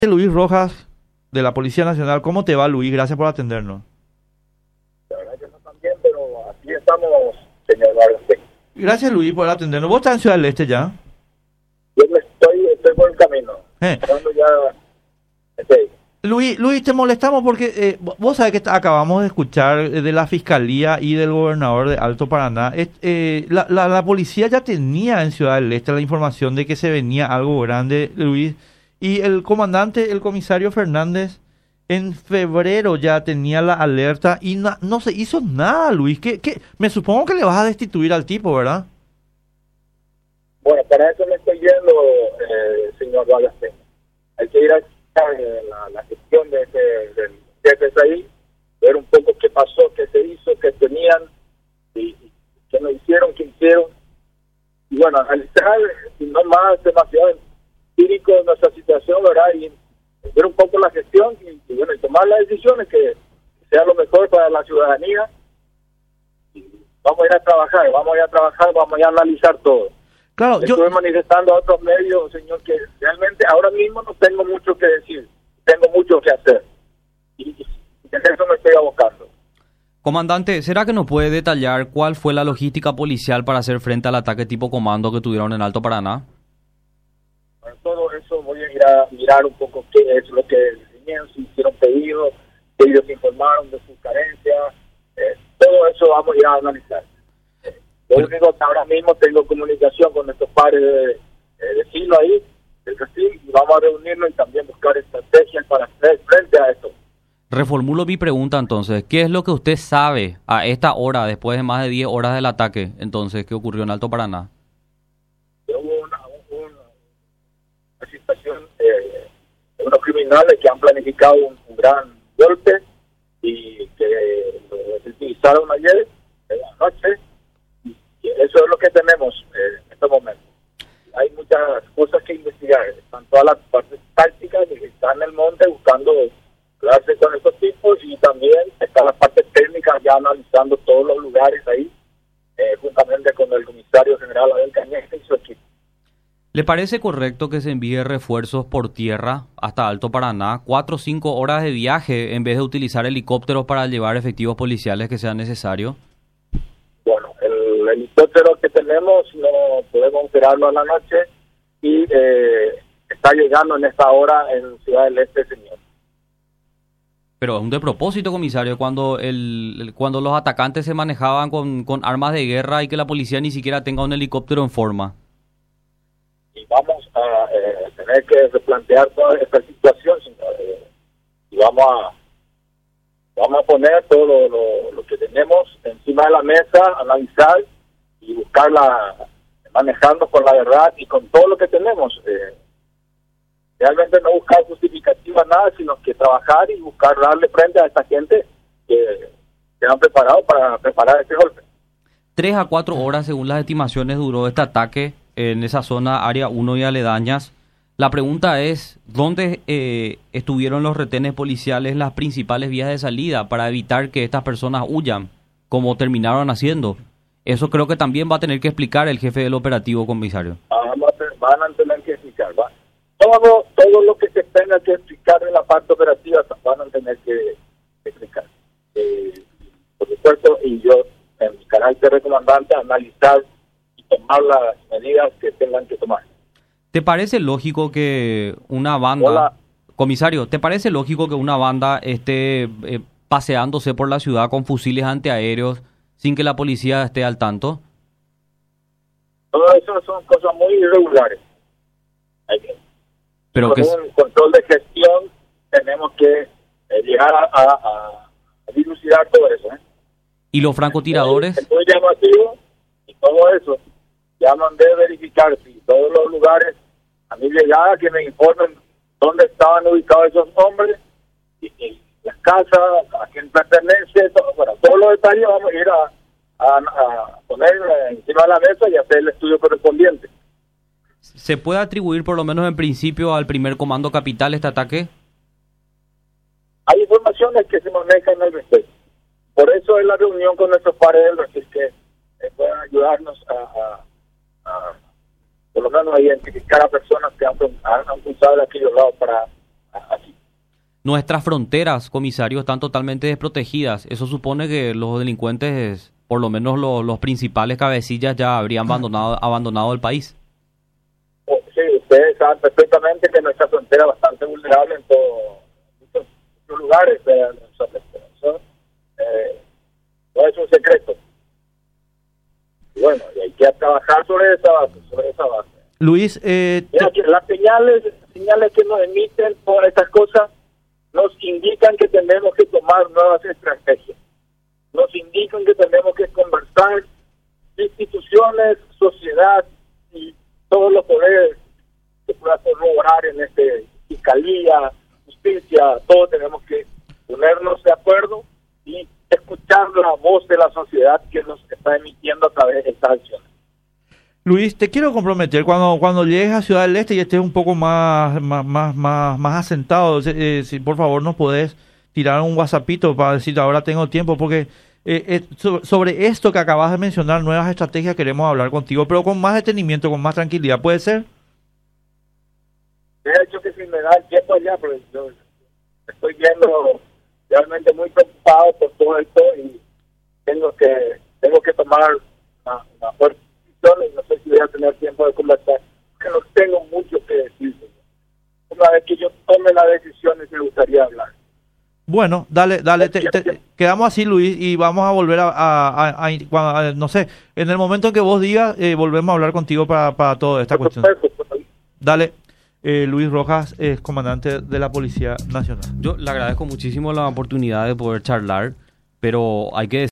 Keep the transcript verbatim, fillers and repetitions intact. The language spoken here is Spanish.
Luis Rojas, de la Policía Nacional. ¿Cómo te va, Luis? Gracias por atendernos. La verdad que no tan bien, pero aquí estamos, señor Vargas. Gracias, Luis, por atendernos. ¿Vos estás en Ciudad del Este ya? Yo me estoy, estoy por el camino. Eh. Cuando ya estoy. Luis, Luis, te molestamos porque eh, vos sabés que acabamos de escuchar de la Fiscalía y del gobernador de Alto Paraná. Eh, eh, la, la, la policía ya tenía en Ciudad del Este la información de que se venía algo grande, Luis. Y el comandante, el comisario Fernández, en febrero ya tenía la alerta y na, no se hizo nada, Luis. ¿Qué, qué? Me supongo que le vas a destituir al tipo, ¿verdad? Bueno, para eso me estoy yendo, eh, señor Vargas. Hay que ir a eh, la, la gestión de ese, del jefe ahí, ver un poco qué pasó, qué se hizo, qué tenían, y, y qué no hicieron, qué hicieron. Y bueno, analizar, si no más, demasiado empírico de nuestra situación, ¿verdad? Y ver un poco la gestión y, y bueno, y tomar las decisiones que sea lo mejor para la ciudadanía. Y vamos a ir a trabajar, vamos a ir a trabajar, vamos a ir a analizar todo. Claro, yo estuve manifestando a otros medios, señor, que realmente ahora mismo no tengo mucho que decir, tengo mucho que hacer. Y, y en eso me estoy abocando. Comandante, ¿será que nos puede detallar cuál fue la logística policial para hacer frente al ataque tipo comando que tuvieron en Alto Paraná? Bueno, todo eso voy a ir a mirar un poco qué es lo que tenían, si hicieron pedidos, si ellos informaron de sus carencias, eh, todo eso vamos a ir a analizar. Lo único que ahora mismo tengo comunicación con estos pares de, de vecinos ahí, del Castillo, y vamos a reunirnos y también buscar estrategias para hacer frente a esto. Reformulo mi pregunta entonces. ¿Qué es lo que usted sabe a esta hora, después de más de diez horas del ataque, entonces, que ocurrió en Alto Paraná? Hubo una, una, una situación eh, de unos criminales que han planificado un, un gran golpe y que lo utilizaron ayer, en la noche. Eso es lo que tenemos eh, en este momento. Hay muchas cosas que investigar. Están todas las partes tácticas que están en el monte buscando hablarse con estos tipos, y también están las partes técnicas ya analizando todos los lugares ahí, eh, juntamente con el comisario general Abel Cañete y su equipo. ¿Le parece correcto que se envíe refuerzos por tierra hasta Alto Paraná, cuatro o cinco horas de viaje, en vez de utilizar helicópteros para llevar efectivos policiales que sean necesarios? Bueno, el helicóptero que tenemos no podemos operarlo a la noche y eh, está llegando en esta hora en Ciudad del Este, señor. Pero es un de propósito, comisario, cuando el, el cuando los atacantes se manejaban con, con armas de guerra y que la policía ni siquiera tenga un helicóptero en forma. Y vamos a eh, tener que replantear toda esta situación, señor. Eh, y vamos a vamos a poner todo lo, lo, lo que tenemos encima de la mesa, analizar y buscarla, manejando con la verdad y con todo lo que tenemos. Eh, realmente no buscar justificativa nada, sino que trabajar y buscar darle frente a esta gente que se han preparado para preparar este golpe. Tres a cuatro horas, según las estimaciones, duró este ataque en esa zona, área uno y aledañas. La pregunta es, ¿dónde eh, estuvieron los retenes policiales, las principales vías de salida, para evitar que estas personas huyan, como terminaron haciendo? Eso creo que también va a tener que explicar el jefe del operativo, comisario. Vamos a tener, van a tener que explicar, ¿va? Todo, todo lo que se tenga que explicar en la parte operativa van a tener que explicar. Eh, por supuesto, y yo, en mi carácter de comandante, analizar y tomar las medidas que tengan que tomar. ¿Te parece lógico que una banda... Hola. Comisario, ¿te parece lógico que una banda esté eh, paseándose por la ciudad con fusiles antiaéreos sin que la policía esté al tanto? Todo eso son cosas muy irregulares. Hay que, Pero con que un control de gestión tenemos que eh, llegar a, a, a dilucidar todo eso. ¿eh? ¿Y los francotiradores? Es muy llamativo y todo eso. Ya mandé a verificar si todos los lugares, a mi llegada, que me informen dónde estaban ubicados esos hombres, y, y las casas, a quién pertenece, todo, bueno, todos los detalles vamos a ir a, a, a poner encima de la mesa y hacer el estudio correspondiente. ¿Se puede atribuir por lo menos en principio al primer comando capital este ataque? Hay informaciones que se manejan al respecto. Por eso es la reunión con nuestros pares del que eh, puedan ayudarnos a, a a, por lo menos a identificar a personas que han, han, han cruzado de aquellos lados para nuestras fronteras, comisario, están totalmente desprotegidas. Eso supone que los delincuentes, por lo menos los, los principales cabecillas, ya habrían abandonado, abandonado el país. Sí, ustedes saben perfectamente que nuestra frontera es bastante vulnerable en todo, muchos, muchos lugares de nuestra frontera. Eso, eh, no es un secreto. Y bueno, y hay que trabajar sobre esa base, sobre esa base. Luis, eh, Mira, que las señales, las señales que nos emiten por estas cosas nos indican que tenemos que tomar nuevas estrategias. Nos indican que tenemos que conversar, instituciones, sociedad y todos los poderes que puedan corroborar en este fiscalía, justicia, todos tenemos que ponernos de acuerdo y escuchar la voz de la sociedad que nos está emitiendo a través de estas acciones. Luis, te quiero comprometer, cuando cuando llegues a Ciudad del Este y estés un poco más más más más, más asentado, eh, si por favor nos podés tirar un WhatsAppito para decir ahora tengo tiempo, porque eh, eh, so, sobre esto que acabas de mencionar, nuevas estrategias, queremos hablar contigo, pero con más detenimiento, con más tranquilidad, ¿puede ser? De hecho que si me da el tiempo allá, pero yo estoy viendo realmente muy preocupado por todo esto y tengo que tengo que tomar una, una fuerte y no sé si voy a tener tiempo de conversar, porque no tengo mucho que decir. Una vez que yo tome las decisiones me gustaría hablar. Bueno, dale, dale, te, te, quedamos así, Luis, y vamos a volver a, a, a, a, a no sé, en el momento en que vos digas, eh, volvemos a hablar contigo para, para toda esta cuestión. Dale. Eh, Luis Rojas es comandante de la Policía Nacional. Yo le agradezco muchísimo la oportunidad de poder charlar, pero hay que decir